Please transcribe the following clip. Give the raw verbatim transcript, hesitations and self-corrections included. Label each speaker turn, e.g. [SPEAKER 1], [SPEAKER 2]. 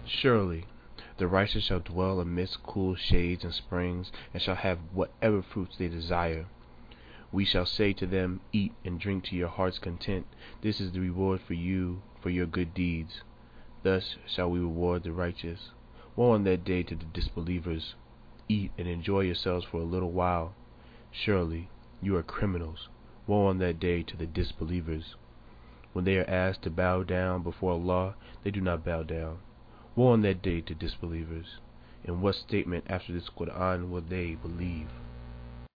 [SPEAKER 1] Surely the righteous shall dwell amidst cool shades and springs, and shall have whatever fruits they desire. We shall say to them, Eat and drink to your heart's content. This is the reward for you for your good deeds. Thus shall we reward the righteous. Woe on that day to the disbelievers. Eat and enjoy yourselves for a little while. Surely you are criminals. Woe on that day to the disbelievers. When they are asked to bow down before Allah, they do not bow down. Woe on that day to disbelievers. In what statement after this Quran will they believe?